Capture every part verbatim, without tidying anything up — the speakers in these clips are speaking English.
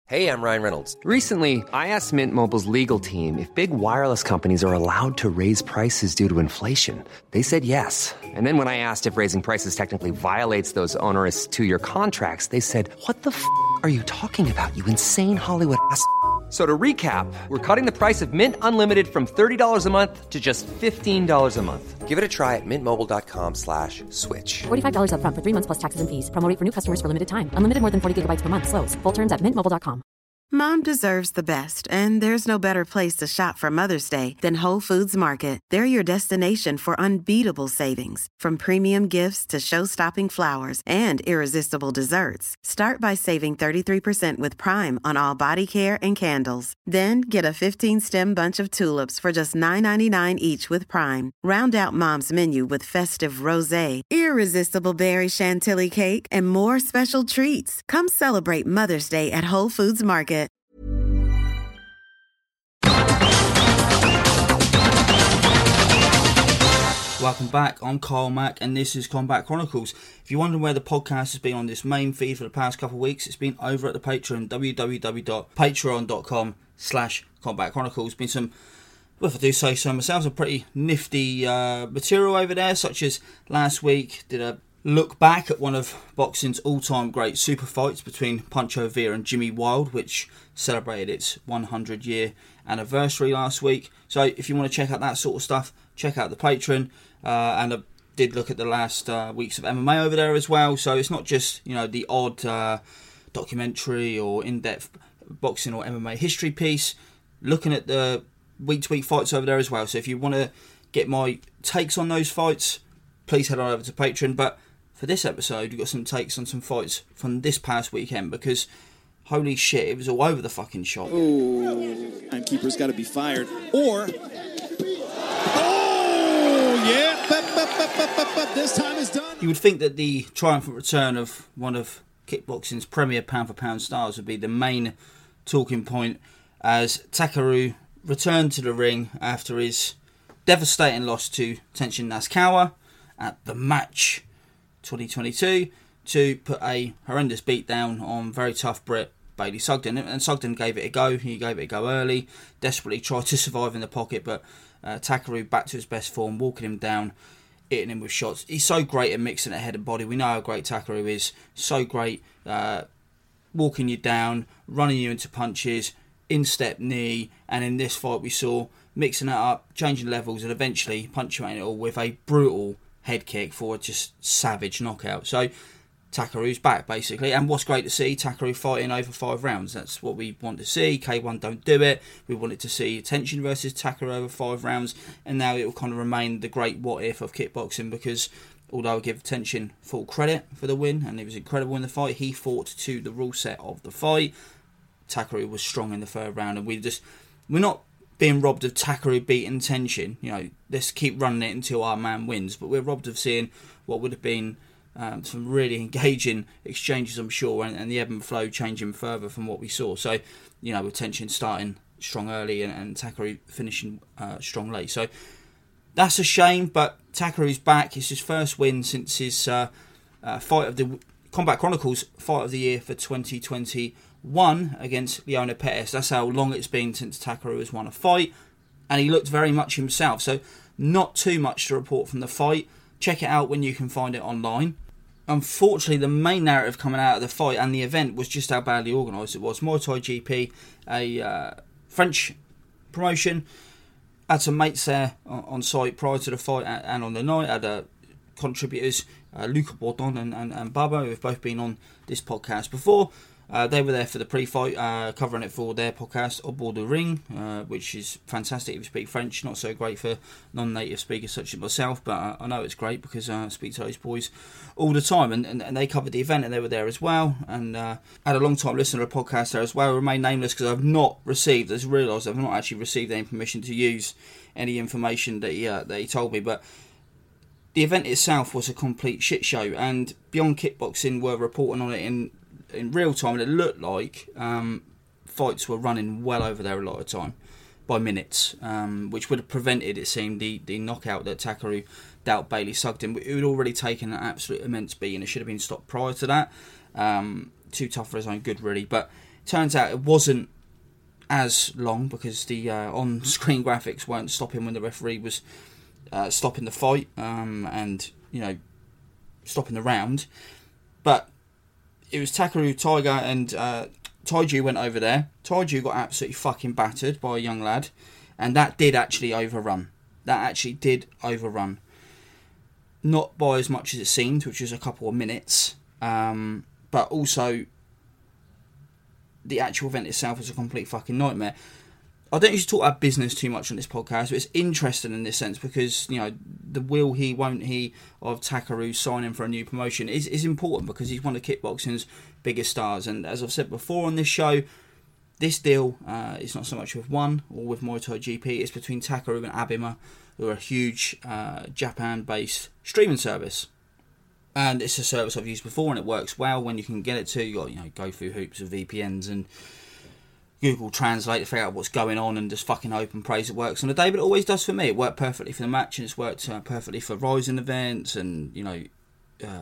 Hey, I'm Ryan Reynolds. Recently, I asked Mint Mobile's legal team if big wireless companies are allowed to raise prices due to inflation. They said yes. And then when I asked if raising prices technically violates those onerous two-year contracts, they said, what the f*** are you talking about, you insane Hollywood ass f- So to recap, we're cutting the price of Mint Unlimited from thirty dollars a month to just fifteen dollars a month. Give it a try at mintmobile.com slash switch. forty-five dollars up front for three months plus taxes and fees. Promo rate for new customers for limited time. Unlimited more than forty gigabytes per month. Slows full terms at mint mobile dot com. Mom deserves the best, and there's no better place to shop for Mother's Day than Whole Foods Market. They're your destination for unbeatable savings, from premium gifts to show-stopping flowers and irresistible desserts. Start by saving thirty-three percent with Prime on all body care and candles. Then get a fifteen-stem bunch of tulips for just nine ninety-nine each with Prime. Round out Mom's menu with festive rosé, irresistible berry chantilly cake, and more special treats. Come celebrate Mother's Day at Whole Foods Market. Welcome back, I'm Carl Mack and this is Combat Chronicles. If you're wondering where the podcast has been on this main feed for the past couple of weeks, it's been over at the Patreon, www.patreon.com slash Combat Chronicles. Been some, well, if I do say so myself, some pretty nifty uh, material over there, such as last week did a look back at one of boxing's all-time great super fights between Pancho Villa and Jimmy Wilde, which celebrated its one hundred year anniversary last week. So if you want to check out that sort of stuff, check out the Patreon. Uh, and I did look at the last uh, weeks of M M A over there as well. So it's not just, you know, the odd uh, documentary or in-depth boxing or M M A history piece. Looking at the week-to-week fights over there as well. So if you want to get my takes on those fights, please head on over to Patreon. But for this episode, we've got some takes on some fights from this past weekend, because holy shit, it was all over the fucking shop. Ooh, timekeeper's got to be fired. Or, oh, yeah, but, but, but, but, but, but this time is done. You would think that the triumphant return of one of kickboxing's premier pound-for-pound stars would be the main talking point, as Takeru returned to the ring after his devastating loss to Tenshin Nasukawa at the Match twenty twenty-two to put a horrendous beatdown on very tough Brit Bailey Sugden. And Sugden gave it a go. He gave it a go early, desperately tried to survive in the pocket, but uh, Takeru back to his best form, walking him down, hitting him with shots. He's so great at mixing at head and body. We know how great Takeru is. So great uh, walking you down, running you into punches, instep knee, and in this fight we saw mixing it up, changing levels, and eventually punctuating it all with a brutal head kick for a just savage knockout. So Takeru's back basically, and what's great to see, Takeru fighting over five rounds. That's what we want to see. K one don't do it. We wanted to see Tenshin versus Takeru over five rounds, and now it will kind of remain the great what if of kickboxing, because although I give Tenshin full credit for the win and he was incredible in the fight, he fought to the rule set of the fight. Takeru was strong in the third round, and we just we're not being robbed of Takeru beating Tenshin. You know, let's keep running it until our man wins. But we're robbed of seeing what would have been um, some really engaging exchanges, I'm sure, and, and the ebb and flow changing further from what we saw. So, you know, with Tenshin starting strong early and, and Takeru finishing uh, strong late. So that's a shame, but Takeru's back. It's his first win since his uh, uh, fight of the Combat Chronicles fight of the year for twenty twenty-one against Leona Pettis. That's how long it's been since Takeru has won a fight, and he looked very much himself. So not too much to report from the fight. Check it out when you can find it online. Unfortunately, the main narrative coming out of the fight and the event was just how badly organised it was. Muay Thai G P, a uh, French promotion, had some mates there on site prior to the fight and on the night. Had uh, contributors, uh, Luca Bourdon and, and, and Baba, who have both been on this podcast before. Uh, they were there for the pre-fight, uh, covering it for their podcast, Au Bord du Ring, uh, which is fantastic if you speak French. Not so great for non-native speakers such as myself, but uh, I know it's great because uh, I speak to those boys all the time. And, and, and they covered the event and they were there as well. And uh, I had a long time listener to the podcast there as well. Remain nameless because I've not received, as I realised, I've not actually received any permission to use any information that he, uh, that he told me. But the event itself was a complete shit show, and Beyond Kickboxing were reporting on it in in real time, and it looked like um, fights were running well over there a lot of time by minutes, um, which would have prevented, it seemed, the, the knockout that Takeru dealt Bailey Sugden. It had already taken an absolute immense beating. It should have been stopped prior to that. Um, too tough for his own good, really. But Turns out it wasn't as long because the uh, on-screen graphics weren't stopping when the referee was uh, stopping the fight um, and, you know, stopping the round. But it was Takeru, Tiger and uh, Taiju went over there. Taiju got absolutely fucking battered by a young lad, and that did actually overrun. That actually did overrun. Not by as much as it seemed, which was a couple of minutes, um, but also the actual event itself was a complete fucking nightmare. I don't usually talk about business too much on this podcast, but it's interesting in this sense because, you know, the will he, won't he of Takeru signing for a new promotion is, is important because he's one of kickboxing's biggest stars. And as I've said before on this show, this deal uh, is not so much with one or with Muay Thai G P, it's between Takeru and Abima, who are a huge uh, Japan-based streaming service. And it's a service I've used before and it works well when you can get it to. You got, you know, go through hoops of V P Ns and Google Translate to figure out what's going on and just fucking hope and praise it works on the day, but it always does for me. It worked perfectly for the match and it's worked uh, perfectly for Rising events and, you know, uh,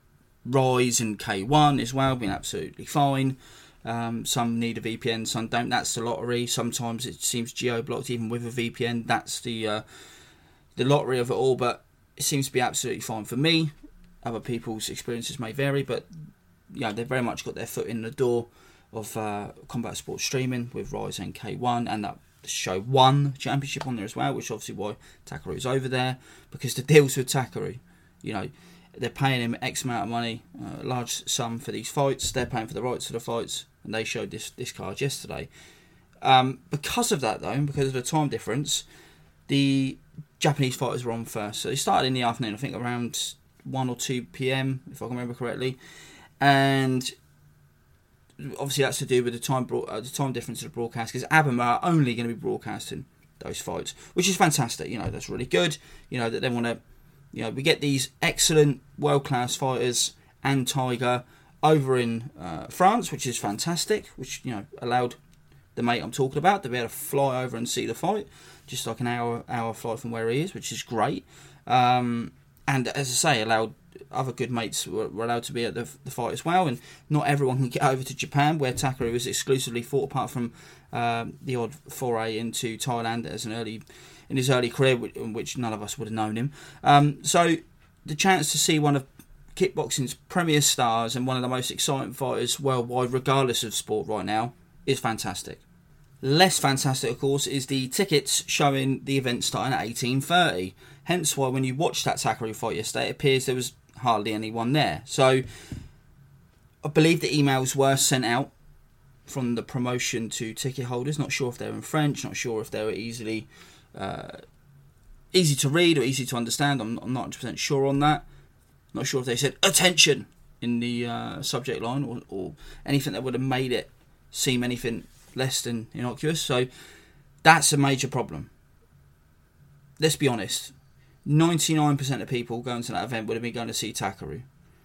Rise and K one as well, been absolutely fine. Um, some need a V P N, some don't. That's the lottery. Sometimes it seems geo-blocked even with a V P N. That's the uh, the lottery of it all, but it seems to be absolutely fine for me. Other people's experiences may vary, but yeah, they've very much got their foot in the door of uh, combat sports streaming with Rise and K one, and that show won championship on there as well, which obviously why Takeru's over there, because the deals with Takeru, you know, they're paying him X amount of money, a uh, large sum for these fights, they're paying for the rights to the fights, and they showed this, this card yesterday. Um, because of that though, and because of the time difference, the Japanese fighters were on first, so they started in the afternoon, I think around one or two p.m, if I can remember correctly, and obviously that's to do with the time bro- uh, the time difference of the broadcast, because Abima are only going to be broadcasting those fights, which is fantastic. You know, that's really good. You know, that they want to, you know, we get these excellent world-class fighters and Tiger over in uh, France, which is fantastic, which, you know, allowed the mate I'm talking about to be able to fly over and see the fight, just like an hour hour flight from where he is, which is great. Um, and as I say, allowed other good mates were, were allowed to be at the, the fight as well, and not everyone can get over to Japan, where Takeru was exclusively fought, apart from um, the odd foray into Thailand as an early in his early career, in which none of us would have known him. Um, so the chance to see one of kickboxing's premier stars and one of the most exciting fighters worldwide, regardless of sport right now, is fantastic. Less fantastic, of course, is the tickets showing the event starting at eighteen thirty. Hence why when you watched that Takeru fight yesterday, it appears there was hardly anyone there. So I believe the emails were sent out from the promotion to ticket holders. Not sure if they were in French, not sure if they were easily uh, easy to read or easy to understand. I'm, I'm not one hundred percent sure on that. Not sure if they said attention in the uh, subject line or, or anything that would have made it seem anything less than innocuous. So that's a major problem. Let's be honest. ninety-nine percent of people going to that event would have been going to see Takeru.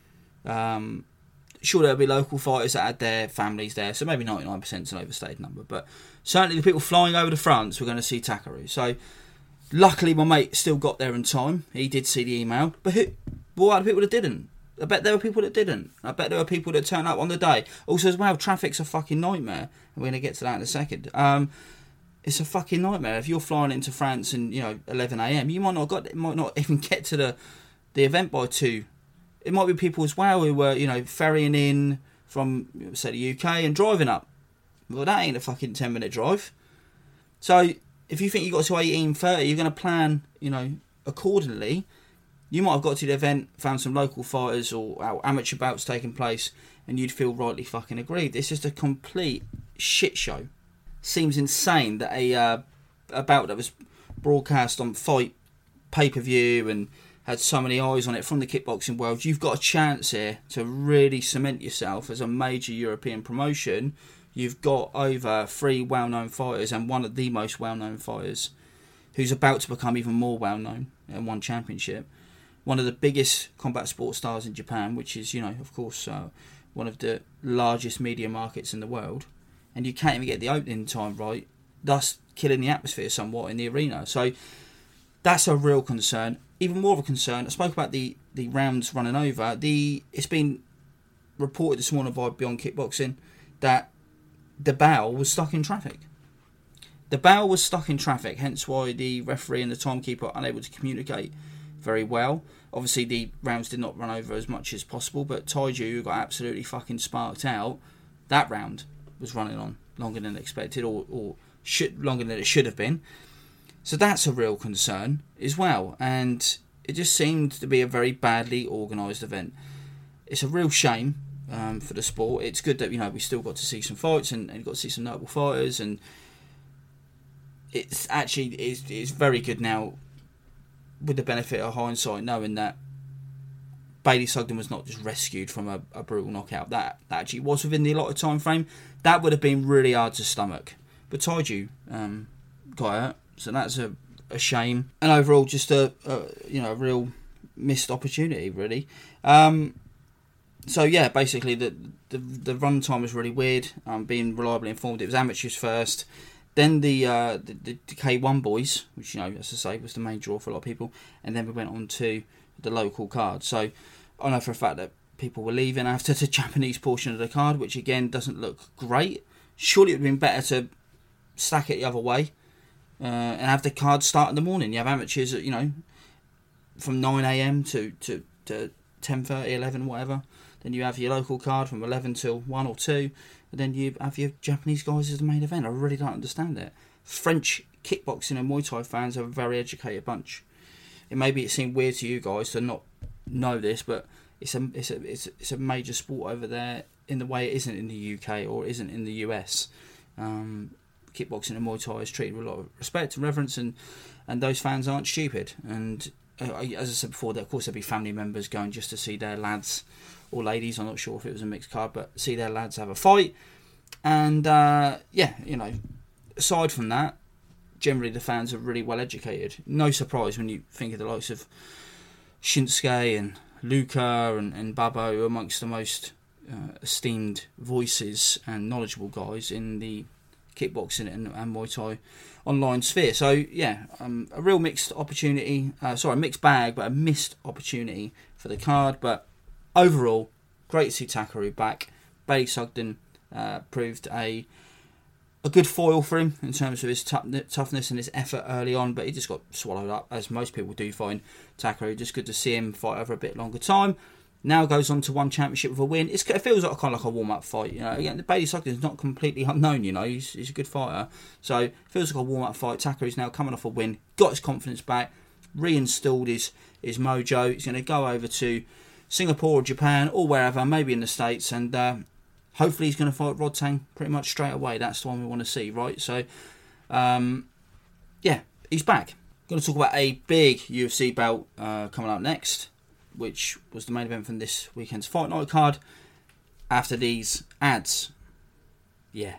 Um, sure, there'll be local fighters that had their families there, so maybe ninety-nine percent is an overstated number, but certainly the people flying over to France were going to see Takeru. So luckily my mate still got there in time. He did see the email, but who, what are the people that didn't? I bet there were people that didn't. I bet there were people that turned up on the day. Also as well, traffic's a fucking nightmare, and we're going to get to that in a second. Um, It's a fucking nightmare. If you're flying into France and, you know, eleven a.m, you might not got might not even get to the the event by two. It might be people as well who were, you know, ferrying in from, say, the U K and driving up. Well, that ain't a fucking ten minute drive. So if you think you got to eighteen thirty, you're going to plan, you know, accordingly. You might have got to the event, found some local fighters or amateur bouts taking place, and you'd feel rightly fucking aggrieved. It's just a complete shit show. Seems insane that a uh, a bout that was broadcast on Fight pay-per-view and had so many eyes on it from the kickboxing world, you've got a chance here to really cement yourself as a major European promotion. You've got over three well-known fighters and one of the most well-known fighters who's about to become even more well-known and won championship. One of the biggest combat sports stars in Japan, which is, you know, of course, uh, one of the largest media markets in the world. And you can't even get the opening time right, thus killing the atmosphere somewhat in the arena. So that's a real concern. Even more of a concern, I spoke about the, the rounds running over. The It's been reported this morning by Beyond Kickboxing that the bow was stuck in traffic. The bow was stuck in traffic, hence why the referee and the timekeeper are unable to communicate very well. Obviously, the rounds did not run over as much as possible, but Taiju, who got absolutely fucking sparked out, that round was running on longer than expected, or, or should, longer than it should have been. So that's a real concern as well, and it just seemed to be a very badly organised event. It's a real shame um, for the sport. It's good that, you know, we still got to see some fights and, and got to see some notable fighters, and it's actually it's, it's very good now, with the benefit of hindsight, knowing that Bailey Sugden was not just rescued from a, a brutal knockout. That, that actually was within the allotted time frame. That would have been really hard to stomach. But Taiju um, got hurt, so that's a, a shame. And overall, just a, a you know a real missed opportunity, really. Um, so yeah, basically the the, the run time was really weird. Um, being reliably informed, it was amateurs first. Then the, uh, the the K one boys, which, you know, as I say, was the main draw for a lot of people, and then we went on to the local card. So I know for a fact that people were leaving after the Japanese portion of the card, which again doesn't look great. Surely it would have been better to stack it the other way uh, and have the card start in the morning. You have amateurs at, you know, from nine a.m. to, to, to ten thirty, eleven, whatever. Then you have your local card from eleven till one or two. And then you have your Japanese guys as the main event. I really don't understand it. French kickboxing and Muay Thai fans are a very educated bunch. It maybe it seemed weird to you guys to not know this, but it's a it's a it's a, it's a major sport over there in the way it isn't in the U K or isn't in the U S. Um, kickboxing and Muay Thai is treated with a lot of respect and reverence, and, and those fans aren't stupid. And uh, as I said before, of course there'll be family members going just to see their lads or ladies, I'm not sure if it was a mixed card, but see their lads have a fight. And uh, yeah, you know, aside from that, generally the fans are really well educated. No surprise when you think of the likes of Shinsuke and Luca and, and Babbo, amongst the most uh, esteemed voices and knowledgeable guys in the kickboxing and, and Muay Thai online sphere. So yeah, um, a real mixed opportunity, uh, sorry, mixed bag, but a missed opportunity for the card. But overall, great to see Takeru back. Bailey Sugden uh, proved a a good foil for him in terms of his t- toughness and his effort early on, but he just got swallowed up, as most people do find Takeru. Just good to see him fight over a bit longer time. Now goes on to one championship with a win. It's, it feels like kind of like a warm-up fight. You know, again, Bailey Sugden is not completely unknown. You know, he's, he's a good fighter, so it feels like a warm-up fight. Takeru's now coming off a win, got his confidence back, reinstalled his his mojo. He's going to go over to Singapore or Japan or wherever, maybe in the States, and uh, hopefully he's going to fight Rodtang pretty much straight away. That's the one we want to see, right? So, um, yeah, he's back. Going to talk about a big U F C bout uh, coming up next, which was the main event from this weekend's Fight Night card. After these ads, yeah.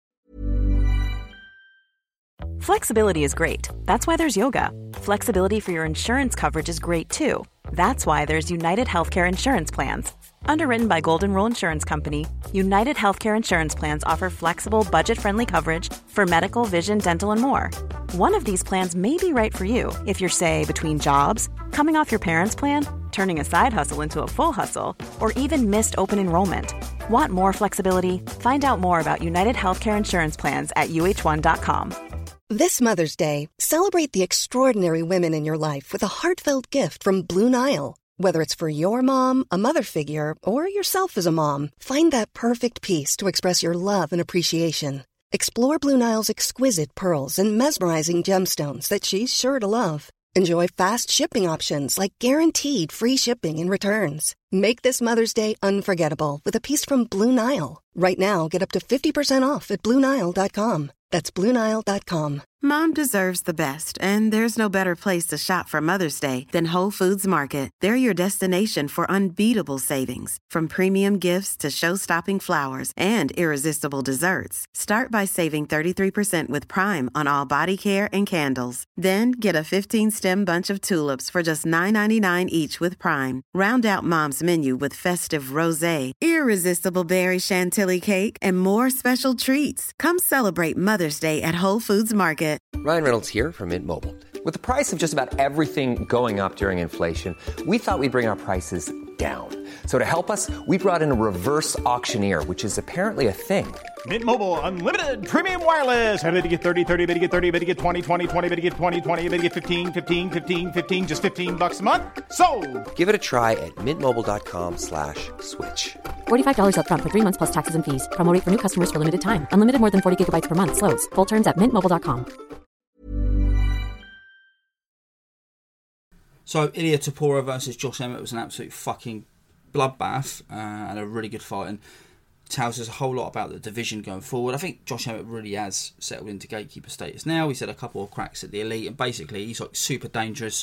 Flexibility is great. That's why there's yoga. Flexibility for your insurance coverage is great too. That's why there's United Healthcare Insurance Plans. Underwritten by Golden Rule Insurance Company, United Healthcare Insurance Plans offer flexible, budget-friendly coverage for medical, vision, dental, and more. One of these plans may be right for you if you're, say, between jobs, coming off your parents' plan, turning a side hustle into a full hustle, or even missed open enrollment. Want more flexibility? Find out more about United Healthcare Insurance Plans at U H one dot com. This Mother's Day, celebrate the extraordinary women in your life with a heartfelt gift from Blue Nile. Whether it's for your mom, a mother figure, or yourself as a mom, find that perfect piece to express your love and appreciation. Explore Blue Nile's exquisite pearls and mesmerizing gemstones that she's sure to love. Enjoy fast shipping options like guaranteed free shipping and returns. Make this Mother's Day unforgettable with a piece from Blue Nile. Right now, get up to fifty percent off at Blue Nile dot com. That's Blue Nile dot com. Mom deserves the best, and there's no better place to shop for Mother's Day than Whole Foods Market. They're your destination for unbeatable savings, from premium gifts to show-stopping flowers and irresistible desserts. Start by saving thirty-three percent with Prime on all body care and candles. Then get a fifteen-stem bunch of tulips for just nine ninety-nine each with Prime. Round out Mom's menu with festive rosé, irresistible berry chantilly cake, and more special treats. Come celebrate Mother's Day at Whole Foods Market. Ryan Reynolds here from Mint Mobile. With the price of just about everything going up during inflation, we thought we'd bring our prices down. So to help us, we brought in a reverse auctioneer, which is apparently a thing. Mint Mobile Unlimited Premium Wireless. How to get thirty, thirty, how to get thirty, how to get twenty, twenty, twenty, how to get twenty, twenty, how to get fifteen, fifteen, fifteen, fifteen, just fifteen bucks a month? Sold! Give it a try at mintmobile.com slash switch. forty-five dollars up front for three months plus taxes and fees. Promo rate for new customers for limited time. Unlimited more than forty gigabytes per month. Slows full terms at mint mobile dot com. So, Ilia Topuria versus Josh Emmett was an absolute fucking bloodbath uh, and a really good fight, and tells us a whole lot about the division going forward. I think Josh Emmett really has settled into gatekeeper status now. He's had a couple of cracks at the elite, and basically he's like super dangerous.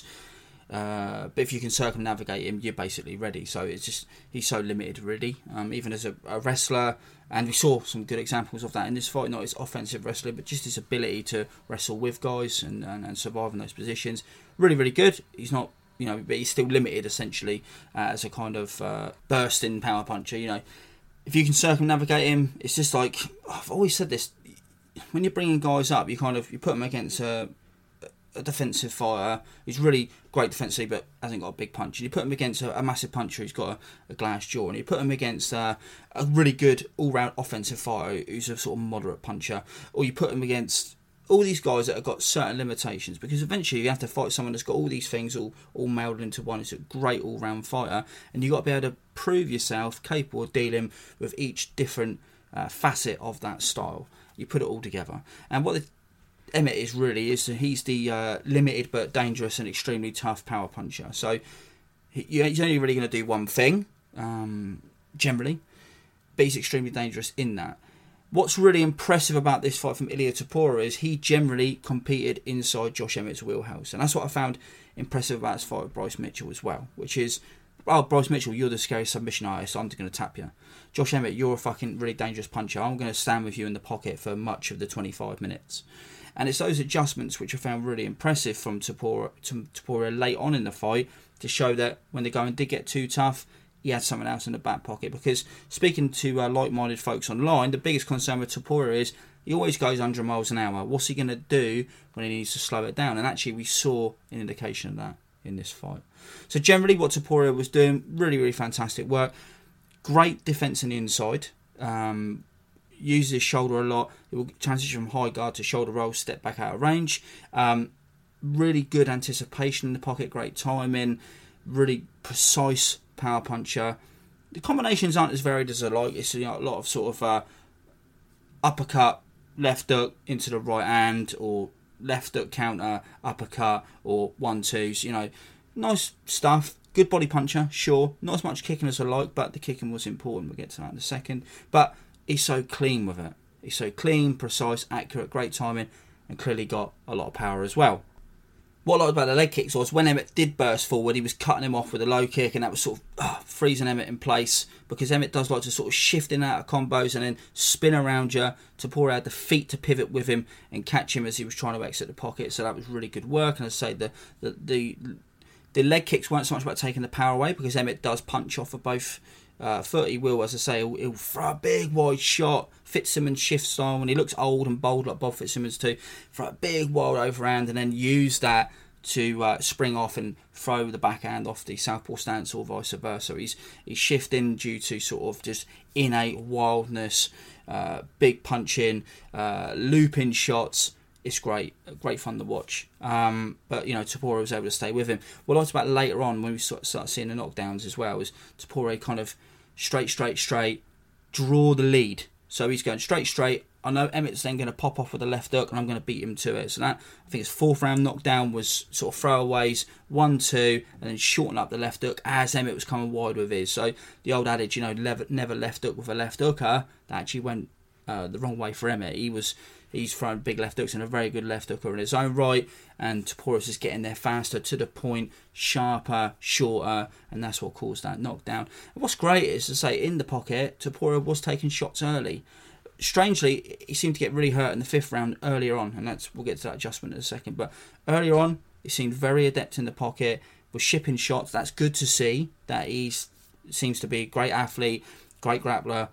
Uh, but if you can circumnavigate him, you're basically ready. So it's just he's so limited, really. Um, even as a, a wrestler, and we saw some good examples of that in this fight. Not his offensive wrestling, but just his ability to wrestle with guys and, and, and survive in those positions. Really, really good. He's not, you know, but he's still limited essentially uh, as a kind of uh, bursting power puncher. You know, if you can circumnavigate him, it's just like I've always said this. When you're bringing guys up, you kind of you put them against a. a defensive fighter who's really great defensively but hasn't got a big punch. And you put him against a, a massive puncher who's got a, a glass jaw, and you put him against uh, a really good all-round offensive fighter who's a sort of moderate puncher, or you put him against all these guys that have got certain limitations, because eventually you have to fight someone that's got all these things all, all melded into one. It's a great all-round fighter, and you've got to be able to prove yourself capable of dealing with each different uh, facet of that style. You put it all together. And what the Emmett is really is he's the uh, limited but dangerous and extremely tough power puncher. So he, he's only really going to do one thing um, generally, but he's extremely dangerous in that. What's really impressive about this fight from Ilia Topuria is he generally competed inside Josh Emmett's wheelhouse, and that's what I found impressive about his fight with Bryce Mitchell as well, which is, oh, Bryce Mitchell, you're the scary submission artist, so I'm going to tap you. Josh Emmett, you're a fucking really dangerous puncher. I'm going to stand with you in the pocket for much of the twenty-five minutes. And it's those adjustments which I found really impressive from Topuria, Topuria late on in the fight to show that when the going did get too tough, he had something else in the back pocket. Because speaking to uh, like-minded folks online, the biggest concern with Topuria is he always goes one hundred miles an hour. What's he going to do when he needs to slow it down? And actually we saw an indication of that in this fight. So generally what Topuria was doing, really, really fantastic work. Great defence on the inside. Um... Uses his shoulder a lot. It will transition from high guard to shoulder roll, step back out of range. Um, really good anticipation in the pocket, great timing, really precise power puncher. The combinations aren't as varied as I like. It's, you know, a lot of sort of uh, uppercut, left hook into the right hand, or left hook counter, uppercut, or one twos. You know, nice stuff. Good body puncher, sure. Not as much kicking as I like, but the kicking was important. We'll get to that in a second. But he's so clean with it. He's so clean, precise, accurate, great timing, and clearly got a lot of power as well. What I liked about the leg kicks was when Emmett did burst forward, he was cutting him off with a low kick, and that was sort of oh, freezing Emmett in place, because Emmett does like to sort of shift in and out of combos and then spin around you. Topuria had the feet to pivot with him and catch him as he was trying to exit the pocket, so that was really good work. And as I say, the the the, the leg kicks weren't so much about taking the power away, because Emmett does punch off of both Uh, foot. He will, as I say, he'll, he'll throw a big wide shot, Fitzsimmons shift style, when he looks old and bold like Bob Fitzsimmons too, throw a big wild overhand and then use that to uh, spring off and throw the backhand off the southpaw stance, or vice versa. He's he's shifting due to sort of just innate wildness, uh, big punching, uh, looping shots. It's great, great fun to watch. Um, but, you know, Topuria was able to stay with him. What I liked about later on, when we start seeing the knockdowns as well, is Topuria kind of straight, straight, straight, draw the lead. So he's going straight, straight. I know Emmett's then going to pop off with a left hook, and I'm going to beat him to it. So that, I think his fourth round knockdown was sort of throwaways, one, two, and then shorten up the left hook as Emmett was coming wide with his. So the old adage, you know, never, never left hook with a left hooker, that actually went uh, the wrong way for Emmett. He was... He's throwing big left hooks and a very good left hooker in his own right, and Topuria's is getting there faster, to the point, sharper, shorter, and that's what caused that knockdown. And what's great is, to say, in the pocket, Topuria was taking shots early. Strangely, he seemed to get really hurt in the fifth round earlier on, and that's we'll get to that adjustment in a second. But earlier on, he seemed very adept in the pocket, was shipping shots. That's good to see, that he seems to be a great athlete, great grappler,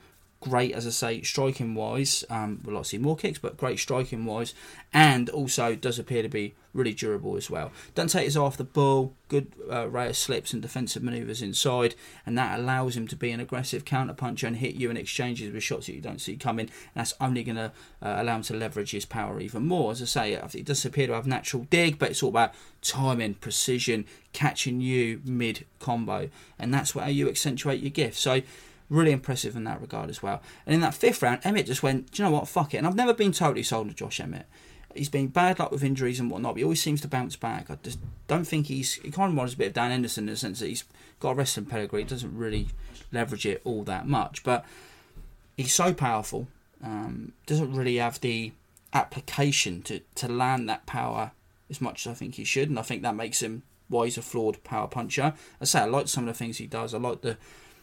great, as I say, striking wise. Um, we'll like to see more kicks, but great striking wise, and also does appear to be really durable as well. Doesn't take his eye off the ball. Good uh, array of slips and defensive manoeuvres inside, and that allows him to be an aggressive counter puncher and hit you in exchanges with shots that you don't see coming. And that's only going to uh, allow him to leverage his power even more. As I say, it does appear to have natural dig, but it's all about timing, precision, catching you mid combo, and that's where you accentuate your gift. So really impressive in that regard as well. And in that fifth round, Emmett just went, do you know what, fuck it. And I've never been totally sold on Josh Emmett. He's been bad luck with injuries and whatnot, but he always seems to bounce back. I just don't think he's... He kind of reminds a bit of Dan Henderson in the sense that he's got a wrestling pedigree. He doesn't really leverage it all that much. But he's so powerful. Um, doesn't really have the application to, to land that power as much as I think he should. And I think that makes him why he's a flawed power puncher. I say I like some of the things he does. I like the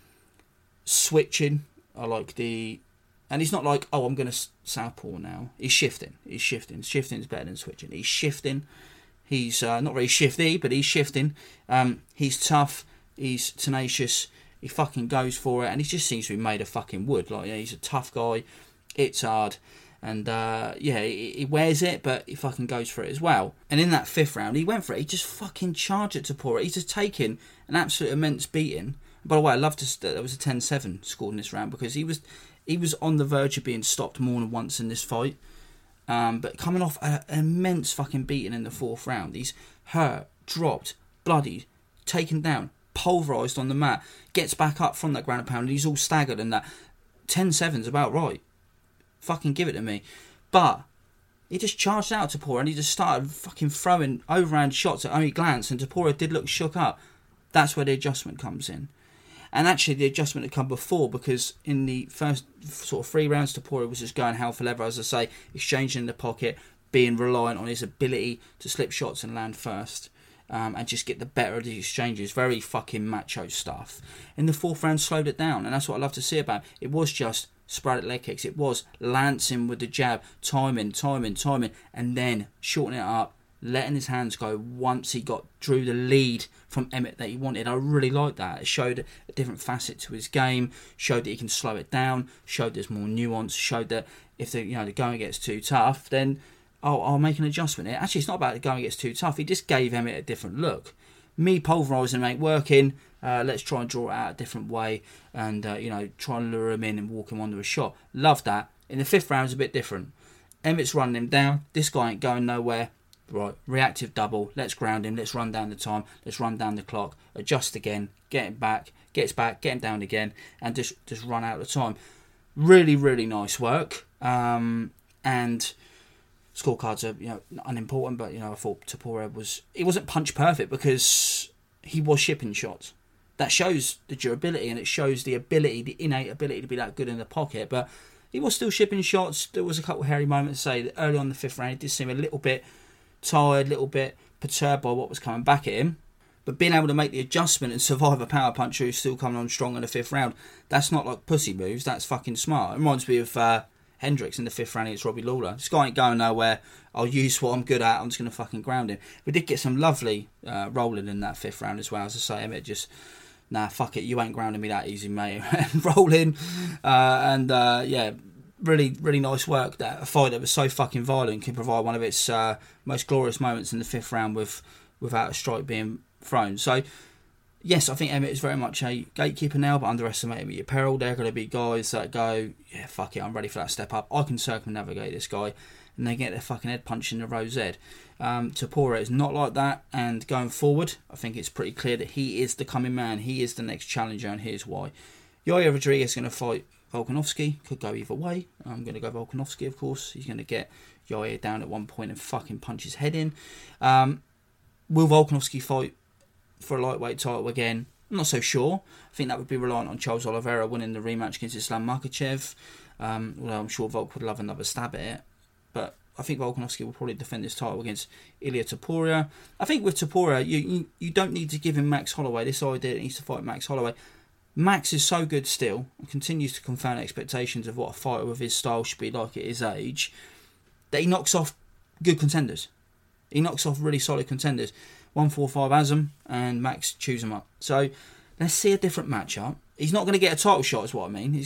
switching. I like the... And he's not like, oh, I'm going to southpaw now. He's shifting. He's shifting. Shifting is better than switching. He's shifting. He's uh, not very shifty, but he's shifting. Um, he's tough. He's tenacious. He fucking goes for it. And he just seems to be made of fucking wood. Like, yeah, he's a tough guy. It's hard. And, uh, yeah, he, he wears it, but he fucking goes for it as well. And in that fifth round, he went for it. He just fucking charged it to Tapora. He's just taken an absolute immense beating. By the way, I love to... There was a ten seven scored in this round because he was... He was on the verge of being stopped more than once in this fight. Um, but coming off an immense fucking beating in the fourth round. He's hurt, dropped, bloodied, taken down, pulverised on the mat. Gets back up from that ground and pound and he's all staggered and that. ten seven's about right. Fucking give it to me. But he just charged out Tapora and he just started fucking throwing overhand shots at only glance. And Tapora did look shook up. That's where the adjustment comes in. And actually, the adjustment had come before because in the first sort of three rounds, Tapora was just going hell for leather, as I say, exchanging in the pocket, being reliant on his ability to slip shots and land first, um, and just get the better of the exchanges. Very fucking macho stuff. In the fourth round, slowed it down, and that's what I love to see about it. It was just sporadic leg kicks. It was lancing with the jab, timing, timing, timing, and then shortening it up, letting his hands go once he got drew the lead from Emmett that he wanted. I really liked that. It showed a different facet to his game, showed that he can slow it down, showed there's more nuance, showed that if the you know the going gets too tough, then I'll, I'll make an adjustment. Actually, it's not about the going gets too tough. He just gave Emmett a different look. Me pulverising ain't working. Uh, let's try and draw it out a different way and uh, you know try and lure him in and walk him onto a shot. Love that. In the fifth round, it's a bit different. Emmett's running him down. This guy ain't going nowhere. Right, reactive double, let's ground him, let's run down the time, let's run down the clock, adjust again, get him back, gets back, get him down again, and just, just run out of time. Really, really nice work. Um, and scorecards are, you know, unimportant, but, you know, I thought Tapora was, he wasn't punch perfect because he was shipping shots. That shows the durability and it shows the ability, the innate ability to be that good in the pocket, but he was still shipping shots. There was a couple of hairy moments, say, that early on in the fifth round, it did seem a little bit tired, a little bit perturbed by what was coming back at him, but being able to make the adjustment and survive a power puncher who's still coming on strong in the fifth round, that's not like pussy moves, that's fucking smart. It reminds me of uh, Hendricks in the fifth round against Robbie Lawler. This guy ain't going nowhere, I'll use what I'm good at, I'm just going to fucking ground him. We did get some lovely uh, rolling in that fifth round as well. As I say, Emmett just, nah, fuck it, you ain't grounding me that easy, mate. And rolling, uh, and uh, yeah, Really, really nice work. That a fight that was so fucking violent can provide one of its uh, most glorious moments in the fifth round with without a strike being thrown. So, yes, I think Emmett is very much a gatekeeper now, but underestimate him at your peril. There are going to be guys that go, yeah, fuck it, I'm ready for that step up. I can circumnavigate this guy, and they get their fucking head punched in the rose head. Um, Tapora is not like that, and going forward, I think it's pretty clear that he is the coming man. He is the next challenger, and here's why. Yair Rodriguez is going to fight Volkanovski. Could go either way. I'm going to go Volkanovski, of course. He's going to get Yair down at one point and fucking punch his head in. Um, will Volkanovski fight for a lightweight title again? I'm not so sure. I think that would be reliant on Charles Oliveira winning the rematch against Islam Makhachev. Um, although I'm sure Volk would love another stab at it. But I think Volkanovski will probably defend his title against Ilia Topuria. I think with Topuria, you, you, you don't need to give him Max Holloway. This idea that he needs to fight Max Holloway. Max is so good still and continues to confound expectations of what a fighter with his style should be like at his age that he knocks off good contenders. He knocks off really solid contenders. one four five has them and Max chews them up. So let's see a different matchup. He's not going to get a title shot is what I mean. He's going to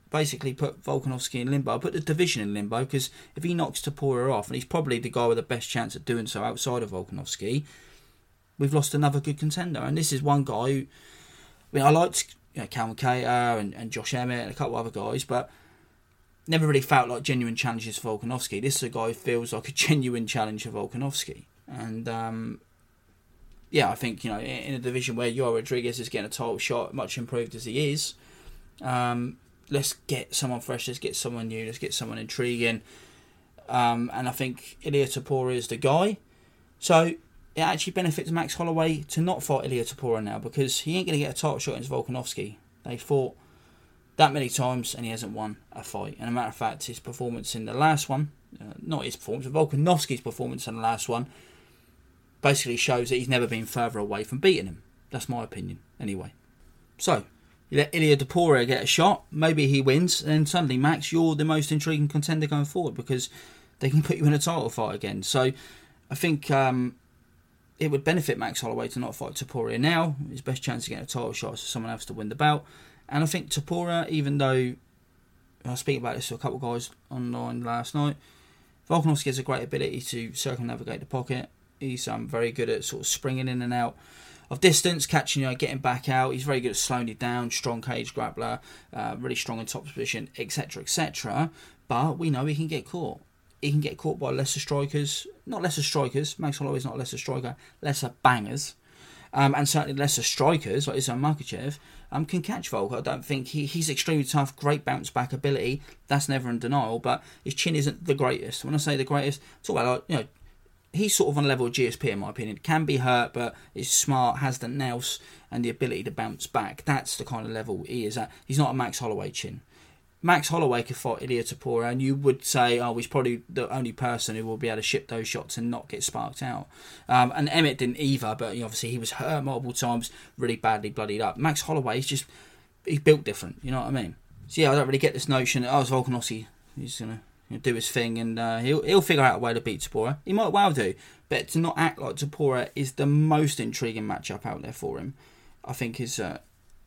basically put Volkanovski in limbo, put the division in limbo, because if he knocks Topuria off, and he's probably the guy with the best chance at doing so outside of Volkanovski, we've lost another good contender. And this is one guy who, I mean, I liked, you know, Calvin Kattar and, and Josh Emmett and a couple of other guys, but never really felt like genuine challenges for Volkanovski. This is a guy who feels like a genuine challenge for Volkanovski. And, um, yeah, I think, you know, in a division where Yair Rodriguez is getting a title shot, much improved as he is, um, let's get someone fresh, let's get someone new, let's get someone intriguing. Um, and I think Ilia Topuria is the guy. So it actually benefits Max Holloway to not fight Ilia Topuria now, because he ain't going to get a title shot against Volkanovski. They fought that many times and he hasn't won a fight. And a matter of fact, his performance in the last one, uh, not his performance, but Volkanovski's performance in the last one, basically shows that he's never been further away from beating him. That's my opinion, anyway. So, you let Ilia Topuria get a shot, maybe he wins, and then suddenly, Max, you're the most intriguing contender going forward, because they can put you in a title fight again. So, I think um, it would benefit Max Holloway to not fight Topuria now. His best chance of getting a title shot is for someone else to win the bout. And I think Topuria, even though I was speaking about this to a couple of guys online last night, Volkanovski has a great ability to circumnavigate the pocket. He's um, very good at sort of springing in and out of distance, catching you, getting back out. He's very good at slowing you down, strong cage grappler, uh, really strong in top position, et cetera, et cetera. But we know he can get caught. He can get caught by lesser strikers, not lesser strikers. Max Holloway's not a lesser striker, lesser bangers. Um, and certainly lesser strikers, like Islam Makhachev, um, can catch Volk. I don't think he, he's extremely tough, great bounce back ability. That's never in denial, but his chin isn't the greatest. When I say the greatest, it's all about, like, you know, he's sort of on a level of G S P in my opinion. Can be hurt, but is smart, has the nous and the ability to bounce back. That's the kind of level he is at. He's not a Max Holloway chin. Max Holloway could fight Ilia Topuria, and you would say, oh, he's probably the only person who will be able to ship those shots and not get sparked out. Um, and Emmett didn't either, but you know, obviously he was hurt multiple times, really badly bloodied up. Max Holloway is just, he's built different, you know what I mean? So yeah, I don't really get this notion that, oh, it's Volkanovski, he's going to do his thing, and uh, he'll he'll figure out a way to beat Topuria. He might well do, but to not act like Topuria is the most intriguing matchup out there for him, I think is, uh,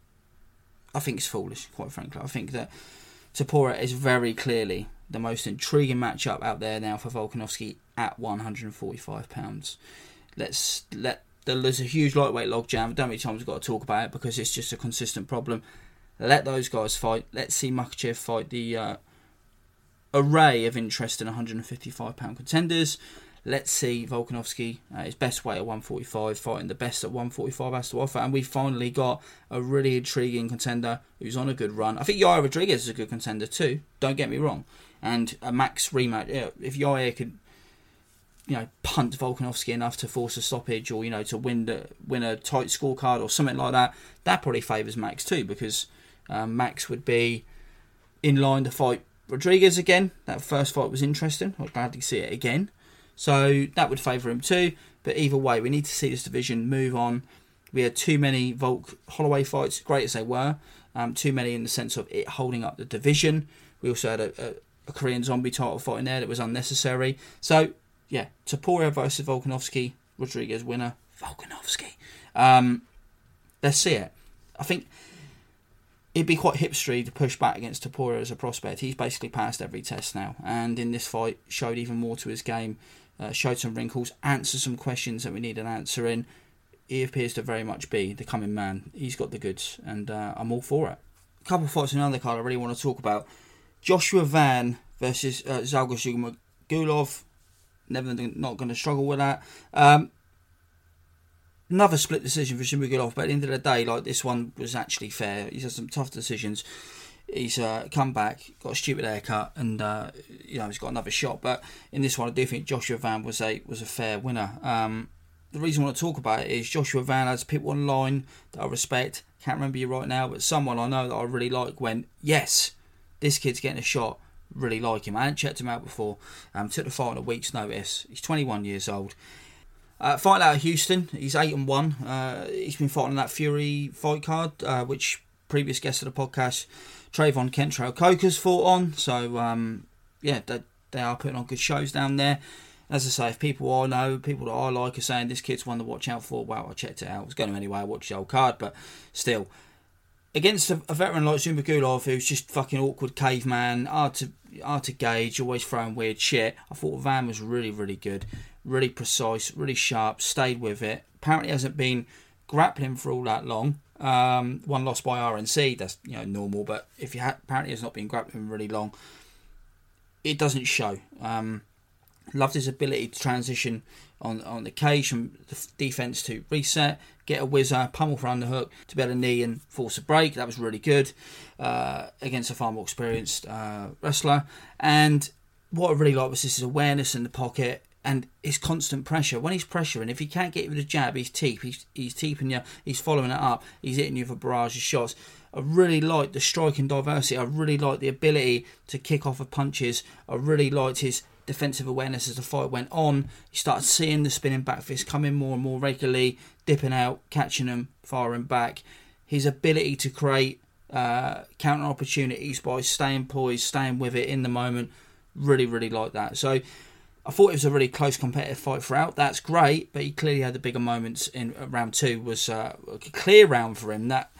I think it's foolish, quite frankly. I think that Topuria is very clearly the most intriguing matchup out there now for Volkanovski at one hundred forty-five pounds. Let's let there's a huge lightweight logjam. Don't many times we've got to talk about it because it's just a consistent problem. Let those guys fight. Let's see Makhachev fight the uh, array of interest in one hundred fifty-five pound contenders. Let's see Volkanovski, uh, his best weight at one forty-five, fighting the best at one forty-five has to offer. And we finally got a really intriguing contender who's on a good run. I think Yair Rodriguez is a good contender too, don't get me wrong. And a Max rematch, yeah, if Yair could, you know, punt Volkanovski enough to force a stoppage, or, you know, to win the win a tight scorecard or something like that, that probably favours Max too, because um, Max would be in line to fight Rodriguez again. That first fight was interesting. I'd gladly see it again. So that would favour him too. But either way, we need to see this division move on. We had too many Volk Holloway fights, great as they were. Um, too many in the sense of it holding up the division. We also had a, a, a Korean Zombie title fight in there that was unnecessary. So, yeah, Topuria versus Volkanovski. Rodriguez winner. Volkanovski. Um, let's see it. I think it'd be quite hipstery to push back against Topuria as a prospect. He's basically passed every test now. And in this fight, showed even more to his game. Uh, showed some wrinkles, answered some questions that we need an answer in. He appears to very much be the coming man. He's got the goods, and uh, I'm all for it. A couple of fights in the undercard I really want to talk about. Joshua Van versus uh, Zhalgas Zhumagulov. Never, not going to struggle with that. Um, another split decision for Zhumagulov, but at the end of the day, like, this one was actually fair. He's had some tough decisions. He's uh, come back, got a stupid haircut, and uh, you know, he's got another shot. But in this one, I do think Joshua Van was a was a fair winner. Um, the reason I want to talk about it is Joshua Van has people online that I respect. Can't remember you right now, but someone I know that I really like went, yes, this kid's getting a shot. Really like him. I hadn't checked him out before. Um, took the fight on a week's notice. He's twenty-one years old. Uh, fighting out of Houston, he's eight and one. Uh, he's been fighting on that Fury fight card, uh, which previous guest of the podcast, Trayvon Kentrell Coker's fought on. So, um, yeah, they, they are putting on good shows down there. As I say, if people I know, people that I like are saying this kid's one to watch out for, well, I checked it out. I was going to anyway, I watched the old card, but still. against a, a veteran like Zhumagulov, who's just fucking awkward caveman, hard to hard to gauge, always throwing weird shit. I thought Van was really, really good, really precise, really sharp, stayed with it. Apparently hasn't been grappling for all that long. Um, one lost by R N C, that's you know normal, but if you ha- apparently has not been grappling really long, it doesn't show. Um, loved his ability to transition on on the cage from the defence to reset, get a whizzer, pummel for underhook to be able to knee and force a break. That was really good uh, against a far more experienced uh, wrestler. And what I really liked was his awareness in the pocket and his constant pressure. When he's pressuring, if he can't get you with a jab, he's teep, he's, he's teeping you, he's following it up, he's hitting you with a barrage of shots. I really liked the striking diversity. I really liked the ability to kick off of punches. I really liked his defensive awareness as the fight went on. He started seeing the spinning back fist coming more and more regularly, dipping out, catching them, firing back. His ability to create uh, counter opportunities by staying poised, staying with it in the moment, really, really like that. So I thought it was a really close competitive fight throughout. That's great, but he clearly had the bigger moments in round two. Was uh, a clear round for him. That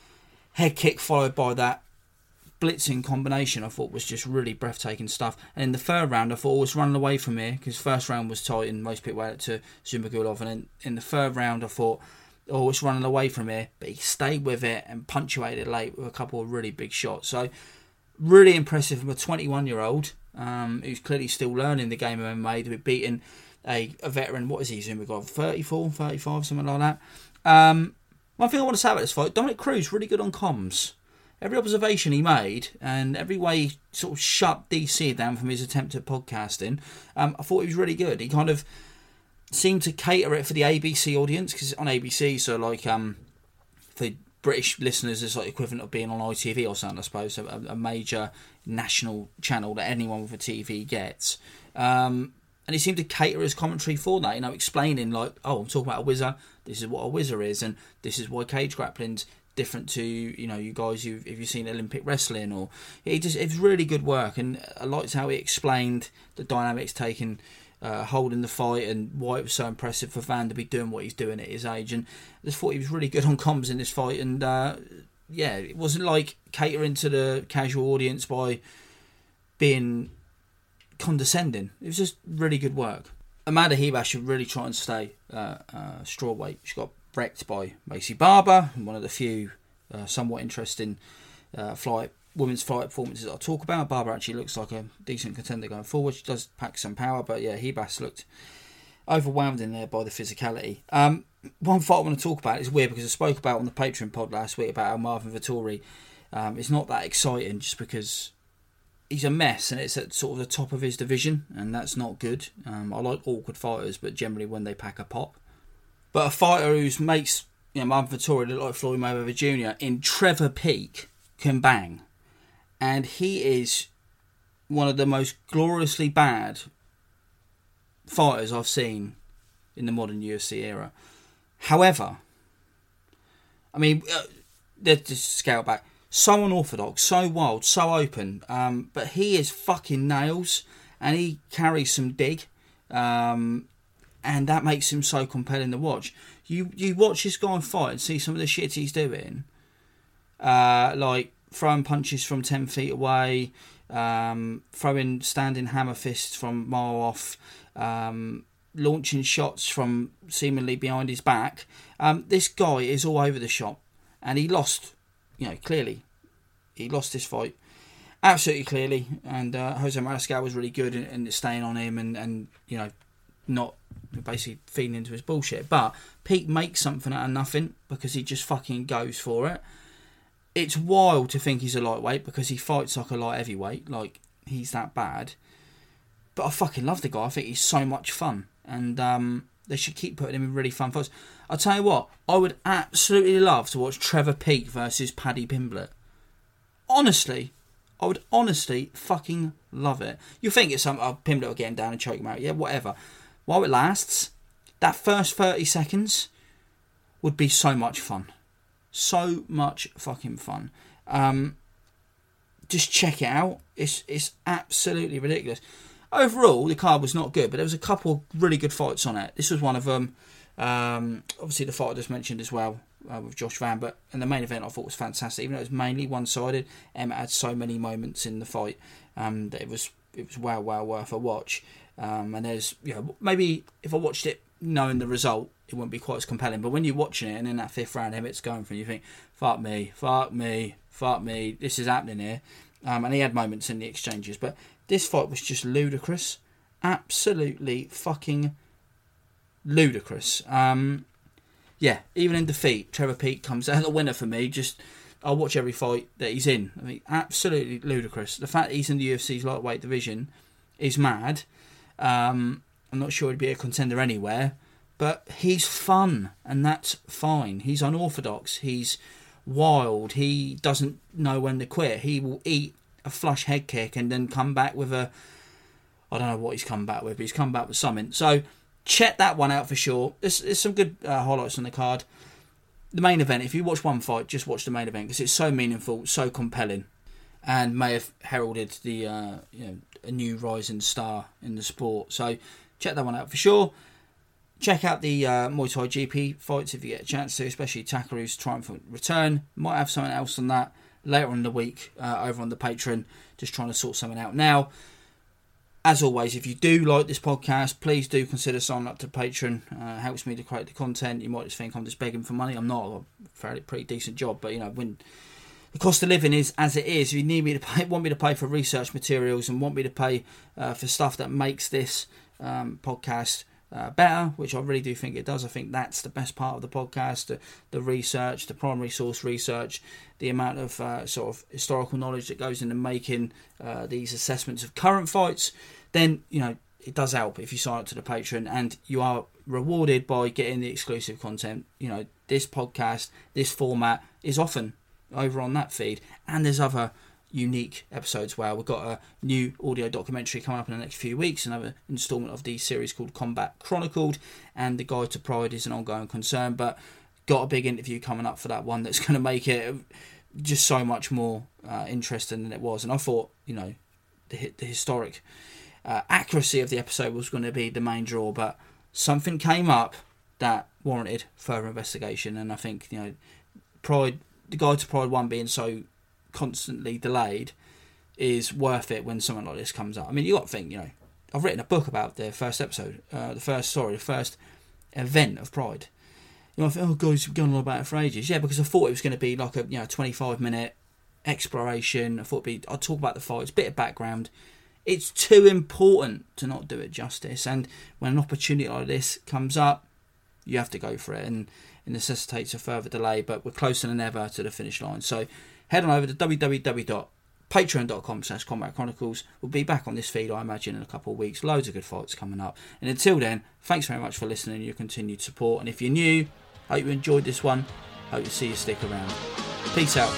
head kick followed by that blitzing combination I thought was just really breathtaking stuff. And in the third round I thought I was running away from here because first round was tight and most people had it to Zhumagulov, and then in the third round I thought oh it's running away from here, but he stayed with it and punctuated late with a couple of really big shots. So really impressive from a twenty-one year old um, who's clearly still learning the game of M M A to be beating a, a veteran. What is he, Zhumagulov? thirty-four, thirty-five, something like that. Um, one thing I want to say about this fight, Dominic Cruz really good on comms. Every observation he made and every way he sort of shut D C down from his attempt at podcasting, um, I thought he was really good. He kind of seemed to cater it for the A B C audience, because on A B C, so like um, for British listeners, it's like equivalent of being on I T V or something, I suppose, a, a major national channel that anyone with a T V gets. Um, and he seemed to cater his commentary for that, you know, explaining like, oh, I'm talking about a whizzer, this is what a whizzer is, and this is why cage grappling's different to, you know, you guys who if you've seen Olympic wrestling, or it just it was really good work. And I liked how he explained the dynamics taking uh, hold in the fight and why it was so impressive for Van to be doing what he's doing at his age. And I just thought he was really good on comms in this fight. And uh, yeah, it wasn't like catering to the casual audience by being condescending. It was just really good work. Amanda Ribas should really try and stay uh, uh, strawweight. She got wrecked by Macy Barber, one of the few uh, somewhat interesting uh, flight women's flight performances I'll talk about. Barber actually looks like a decent contender going forward. She does pack some power, but yeah, Ribas looked overwhelmed in there by the physicality. Um, one fight I want to talk about is weird because I spoke about on the Patreon pod last week about how Marvin Vettori um, is not that exciting just because he's a mess and it's at sort of the top of his division, and that's not good. Um, I like awkward fighters, but generally when they pack a pop. But a fighter who makes, you know, Marvin Vettori look like Floyd Mayweather Junior in Trevor Peek can bang. And he is one of the most gloriously bad fighters I've seen in the modern U F C era. However, I mean, uh, let's just scale back. So unorthodox, so wild, so open. Um, but he is fucking nails, and he carries some dig. Um... And that makes him so compelling to watch. You you watch this guy fight and see some of the shit he's doing. Uh, like throwing punches from ten feet away, um, throwing standing hammer fists from a mile off, um, launching shots from seemingly behind his back. Um, this guy is all over the shop. And he lost, you know, clearly. He lost this fight. Absolutely clearly. And uh, Jose Mariscal was really good in, in staying on him and, and, you know, not basically feeding into his bullshit. But Pete makes something out of nothing because he just fucking goes for it. It's wild to think he's a lightweight because he fights like a light heavyweight, like he's that bad. But I fucking love the guy. I think he's so much fun, and um, they should keep putting him in really fun fights. I'll tell you what, I would absolutely love to watch Trevor Peek versus Paddy Pimblett. Honestly, I would honestly fucking love it. You think it's some oh, Pimblett will get him down and choke him out, yeah, whatever. While it lasts, that first thirty seconds would be so much fun. So much fucking fun. Um, just check it out. It's it's absolutely ridiculous. Overall, the card was not good, but there was a couple of really good fights on it. This was one of them. Um, obviously, the fight I just mentioned as well, uh, with Josh Van, but and the main event I thought was fantastic. Even though it was mainly one-sided, Emmett had so many moments in the fight um, that it was it was well, well worth a watch. Um, and there's, you know, maybe if I watched it knowing the result, it wouldn't be quite as compelling. But when you're watching it and in that fifth round, Emmett's going for it, you think, fuck me, fuck me, fuck me, this is happening here. Um, and he had moments in the exchanges. But this fight was just ludicrous. Absolutely fucking ludicrous. Um, yeah, even in defeat, Trevor Peek comes out the winner for me. Just, I'll watch every fight that he's in. I mean, absolutely ludicrous. The fact that he's in the U F C's lightweight division is mad. Um, I'm not sure he'd be a contender anywhere, but he's fun, and that's fine. He's unorthodox. He's wild. He doesn't know when to quit. He will eat a flush head kick and then come back with a, I don't know what he's come back with, but he's come back with something. So check that one out for sure. There's, there's some good uh, highlights on the card. The main event, if you watch one fight, just watch the main event because it's so meaningful, so compelling, and may have heralded the uh, you know a new rising star in the sport. So check that one out for sure. Check out the uh, Muay Thai G P fights if you get a chance to, especially Takaru's triumphant return. Might have something else on that later in the week uh, over on the Patreon. Just trying to sort something out now. As always, if you do like this podcast, please do consider signing up to Patreon. Uh, helps me to create the content. You might just think I'm just begging for money. I'm not. I've got a fairly pretty decent job, but you know when the cost of living is as it is, if you need me to pay, want me to pay for research materials and want me to pay uh, for stuff that makes this um, podcast uh, better, which I really do think it does. I think that's the best part of the podcast, the, the research, the primary source research, the amount of uh, sort of historical knowledge that goes into making uh, these assessments of current fights. Then, you know, it does help if you sign up to the Patreon, and you are rewarded by getting the exclusive content. You know, this podcast, this format is often over on that feed, and there's other unique episodes where we've got a new audio documentary coming up in the next few weeks, another instalment of the series called Combat Chronicled, and the Guide to Pride is an ongoing concern, but got a big interview coming up for that one that's going to make it just so much more uh, interesting than it was. And I thought, you know, the, the historic uh, accuracy of the episode was going to be the main draw, but something came up that warranted further investigation, and I think, you know, Pride, the Guide to Pride one being so constantly delayed is worth it when something like this comes up. I mean, you got to think, you know, I've written a book about the first episode, uh, the first, sorry, the first event of Pride. You know, I think, oh, guys, we've gone on about it for ages. Yeah, because I thought it was going to be like a, you know, twenty-five minute exploration. I thought it'd be, I'd talk about the fights, bit of background. It's too important to not do it justice. And when an opportunity like this comes up, you have to go for it. And it necessitates a further delay, but we're closer than ever to the finish line. So head on over to www.patreon.com slash Combat Chronicles. We'll be back on this feed, I imagine, in a couple of weeks. Loads of good fights coming up. And until then, thanks very much for listening and your continued support. And if you're new, hope you enjoyed this one. Hope to see you stick around. Peace out.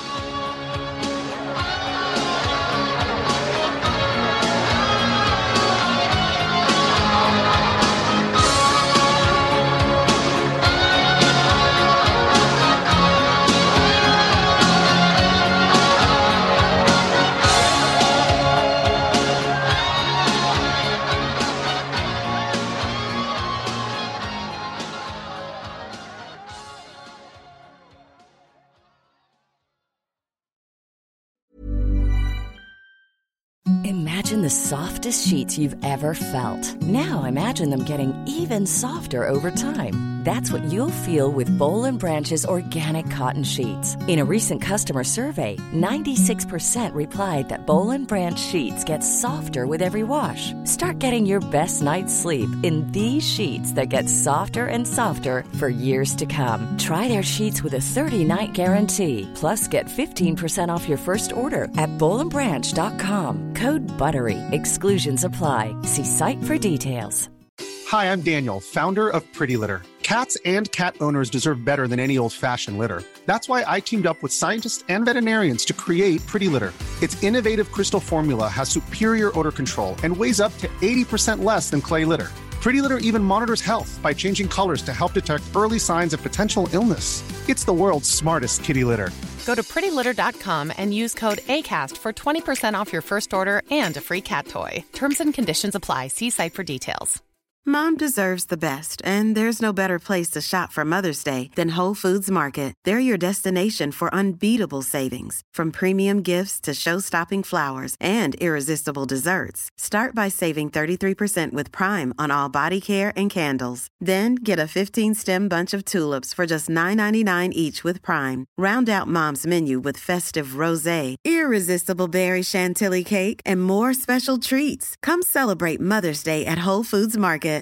Imagine the softest sheets you've ever felt. Now imagine them getting even softer over time. That's what you'll feel with Boll and Branch's organic cotton sheets. In a recent customer survey, ninety-six percent replied that Boll and Branch sheets get softer with every wash. Start getting your best night's sleep in these sheets that get softer and softer for years to come. Try their sheets with a thirty-night guarantee. Plus, get fifteen percent off your first order at boll and branch dot com. Code BUTTERY. Exclusions apply. See site for details. Hi, I'm Daniel, founder of Pretty Litter. Cats and cat owners deserve better than any old-fashioned litter. That's why I teamed up with scientists and veterinarians to create Pretty Litter. Its innovative crystal formula has superior odor control and weighs up to eighty percent less than clay litter. Pretty Litter even monitors health by changing colors to help detect early signs of potential illness. It's the world's smartest kitty litter. Go to pretty litter dot com and use code ACAST for twenty percent off your first order and a free cat toy. Terms and conditions apply. See site for details. Mom deserves the best, and there's no better place to shop for Mother's Day than Whole Foods Market. They're your destination for unbeatable savings, from premium gifts to show-stopping flowers and irresistible desserts. Start by saving thirty-three percent with Prime on all body care and candles. Then get a fifteen-stem bunch of tulips for just nine ninety-nine each with Prime. Round out Mom's menu with festive rosé, irresistible berry chantilly cake, and more special treats. Come celebrate Mother's Day at Whole Foods Market.